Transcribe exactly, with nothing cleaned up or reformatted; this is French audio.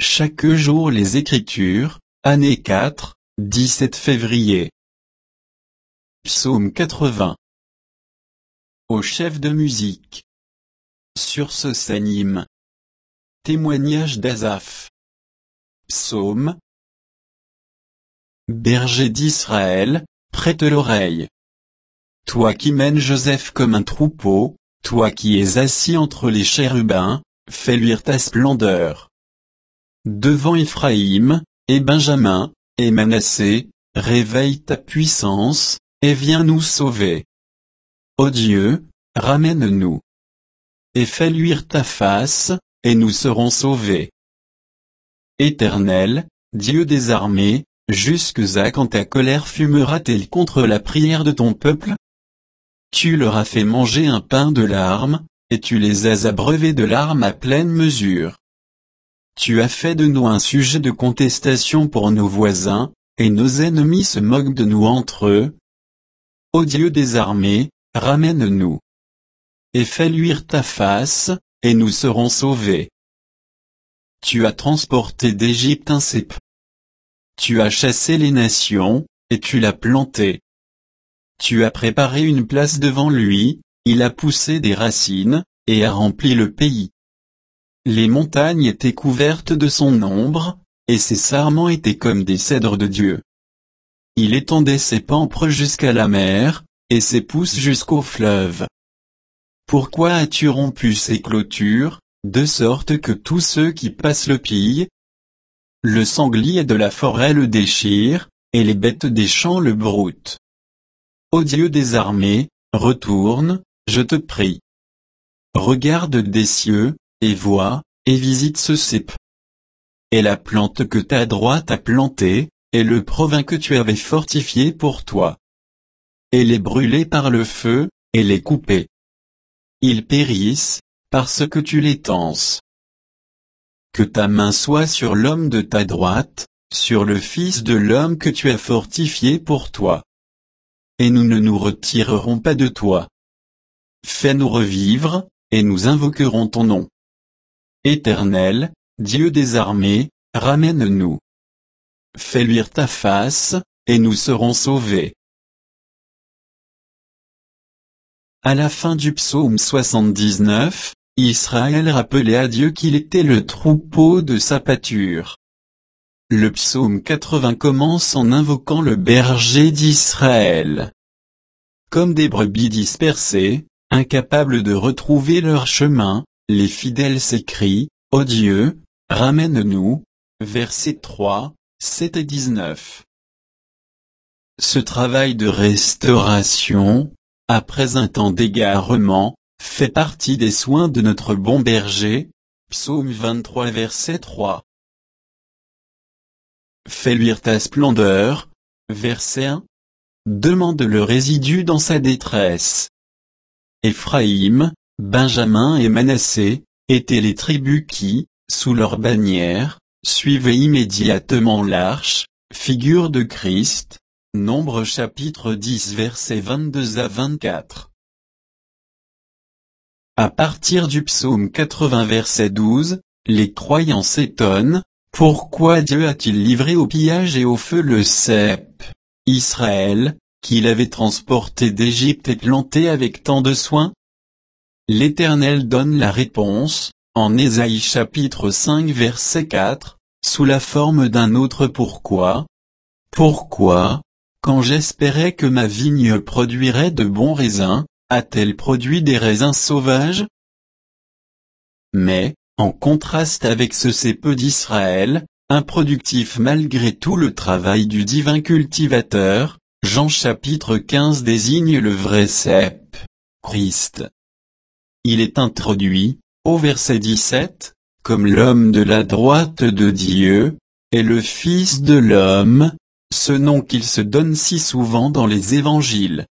chaque jour les Écritures, année quatre, dix-sept février. Psaume quatre-vingts. Au chef de musique. Sur ce s'anime. Témoignage d'Asaph. Psaume. Berger d'Israël, prête l'oreille. Toi qui mènes Joseph comme un troupeau, toi qui es assis entre les chérubins, fais luire ta splendeur. Devant Éphraïm, et Benjamin, et Manassé, réveille ta puissance, et viens nous sauver. Ô Dieu, ramène-nous. Et fais luire ta face, et nous serons sauvés. Éternel, Dieu des armées, jusqu'à quand ta colère fumera-t-elle contre la prière de ton peuple? Tu leur as fait manger un pain de larmes, et tu les as abreuvés de larmes à pleine mesure. Tu as fait de nous un sujet de contestation pour nos voisins, et nos ennemis se moquent de nous entre eux. Ô Dieu des armées, ramène-nous. Et fais luire ta face, et nous serons sauvés. Tu as transporté d'Égypte un cep. Tu as chassé les nations, et tu l'as planté. Tu as préparé une place devant lui, il a poussé des racines, et a rempli le pays. Les montagnes étaient couvertes de son ombre, et ses sarments étaient comme des cèdres de Dieu. Il étendait ses pampres jusqu'à la mer, et ses pousses jusqu'au fleuve. Pourquoi as-tu rompu ces clôtures, de sorte que tous ceux qui passent le pillent? Le sanglier de la forêt le déchire, et les bêtes des champs le broutent. Ô Dieu des armées, retourne, je te prie. Regarde des cieux, et vois, et visite ce cep. Et la plante que ta droite a plantée, et le provin que tu avais fortifié pour toi. Et les brûler par le feu, et les couper. Ils périssent, parce que tu les tenses. Que ta main soit sur l'homme de ta droite, sur le fils de l'homme que tu as fortifié pour toi. Et nous ne nous retirerons pas de toi. Fais-nous revivre, et nous invoquerons ton nom. Éternel, Dieu des armées, ramène-nous. Fais luire ta face, et nous serons sauvés. À la fin du psaume soixante-dix-neuf, Israël rappelait à Dieu qu'il était le troupeau de sa pâture. Le psaume quatre-vingts commence en invoquant le berger d'Israël. Comme des brebis dispersées, incapables de retrouver leur chemin, les fidèles s'écrient, ô Dieu, ramène-nous, versets trois, sept et dix-neuf. Ce travail de restauration, après un temps d'égarement, fait partie des soins de notre bon berger, psaume vingt-trois verset trois. Fais luire ta splendeur, verset un. Demande le résidu dans sa détresse. Éphraïm, Benjamin et Manassé, étaient les tribus qui, sous leur bannière, suivaient immédiatement l'arche, figure de Christ, Nombre chapitre dix versets vingt-deux à vingt-quatre. À partir du psaume quatre-vingts verset douze, les croyants s'étonnent, pourquoi Dieu a-t-il livré au pillage et au feu le cep, Israël, qu'il avait transporté d'Égypte et planté avec tant de soin? L'Éternel donne la réponse, en Ésaïe chapitre cinq verset quatre, sous la forme d'un autre pourquoi. Pourquoi, quand j'espérais que ma vigne produirait de bons raisins, a-t-elle produit des raisins sauvages? Mais, en contraste avec ce cep d'Israël, improductif malgré tout le travail du divin cultivateur, Jean chapitre quinze désigne le vrai cep, Christ. Il est introduit, au verset dix-sept, comme l'homme de la droite de Dieu, et le Fils de l'homme, ce nom qu'il se donne si souvent dans les évangiles.